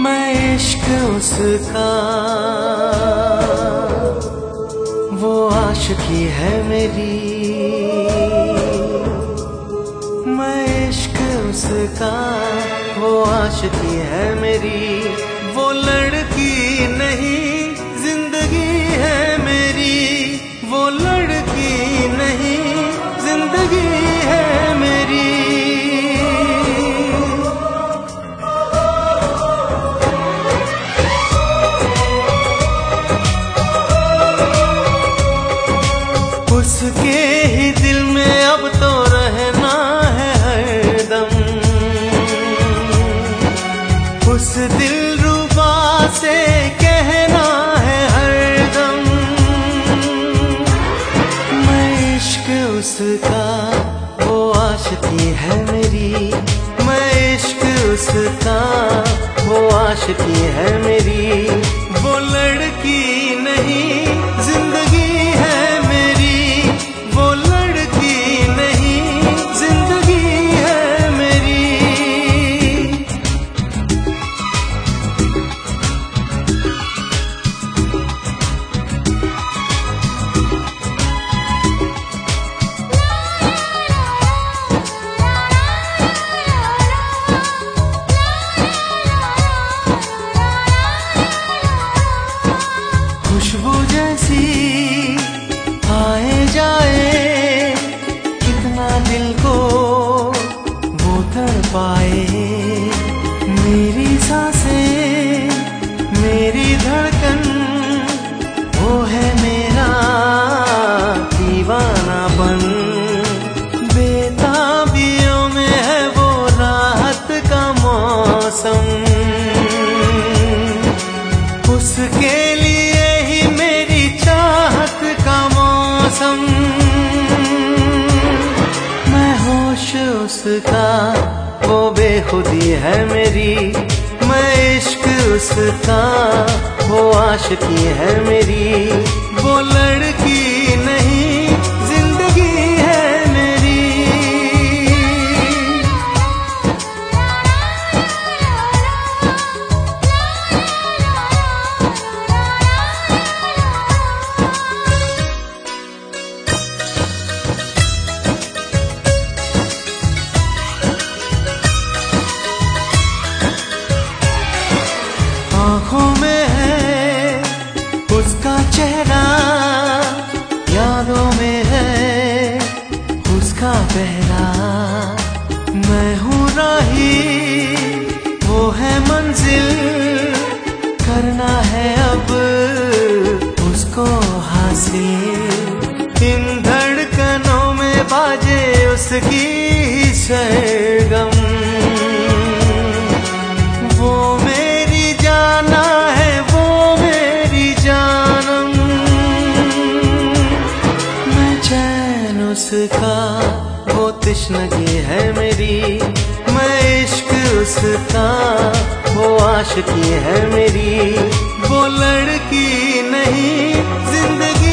मैं इश्क उसका, वो आशिकी है मेरी। मैं इश्क उसका, वो आशिकी है मेरी। वो लड़की नहीं जिंदगी है मेरी। वो लड़की नहीं जिंदगी है मेरी। उसके ही दिल में अब तो रहना है हरदम। उस दिलरुबा से कहना है हरदम। मैं इश्क उसका, वो आशिकी है मेरी। मैं इश्क उसका, वो आशिकी है मेरी। वो लड़की नहीं जिंदगी है मेरी। वो लड़की नहीं जिंदगी है मेरी। खुशबू जैसी आए जाए, कितना दिल को वो तड़पाए। मेरी सांसें, मेरी धड़कन, वो है मेरा दीवानापन। बेताबियों में है वो राहत का मौसम। उसके लिए ही मेरी चाहत का मौसम। मैं होश उसका, वो बेखुदी है मेरी। मैं इश्क उसका, वो आशिकी है मेरी। वो लड़की नहीं जिंदगी है मेरी। आँखों में है उसका चेहरा, यादों में है उसका पहरा। मैं हूँ राही, वो है मंजिल। करना है अब उसको हासिल। इन धड़कनों में बाजे उसकी ही सरगम। वो मेरी जाना है, वो मेरी जानम। मैं चैन उसका, वो तश्नगी है मेरी। मैं इश्क उसका, वो आशिकी है मेरी। वो लड़की नहीं जिंदगी